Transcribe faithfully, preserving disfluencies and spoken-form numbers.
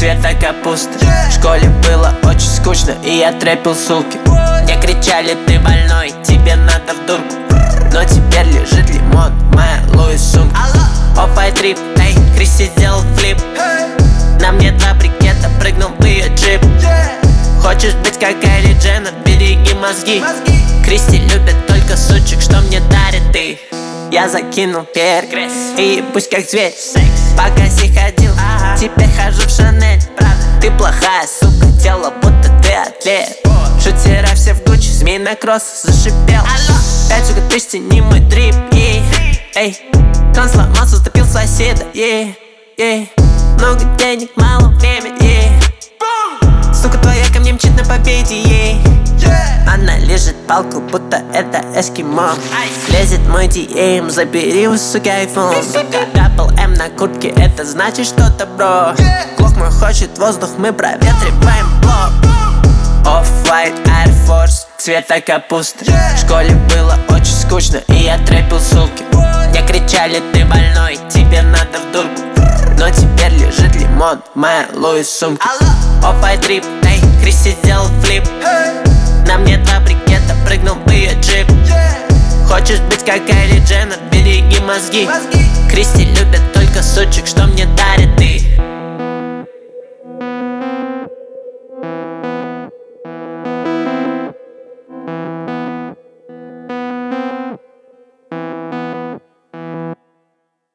цвета капусты. В школе было очень скучно, и я трэпил сулки. Мне кричали: ты больной, тебе надо в дурку. Но теперь лежит лимон в моей Луис сумке. Off-white трип, эй, Кристи сделал флип. На мне два брикета, прыгнул в ее джип. Хочешь быть как Кайли Дженнер, береги мозги. Кристи любит только сучек, что мне дарит ты. Я закинул перк, и пусть как зверь. Пока си ходил, теперь хожу в Шанель. Ты плохая, сука, тело будто ты атлет. Шутера все в Гуччи, змей на кросс зашипел. Пять, сука, тысяч, тяни мой дрип, ей. Эй, кран сломался, стопил соседа, ей, ей. Много денег, мало времени, ей. Сука твоя ко мне мчит на победе, ей. Она лежит палку, будто это эскимо. Лезет мой ди эм, забери у суки айфон. Дабл эм на куртке, это значит что-то, бро. Глок мой хочет воздух, мы проветриваем блок. Off-white Air Force, цвета капусты. В школе было очень скучно, и я трэпил сулки. Мне кричали: ты больной, тебе надо в дурку. Но теперь лежит лимон в моей Луис сумке. Off-white трип, эй, Кристи сделал флип. На мне два брикета, прыгнул в ее джип. Хочешь быть как Кайли Дженнер, береги мозги. Кристи любит только сучек, что мне дарит ты.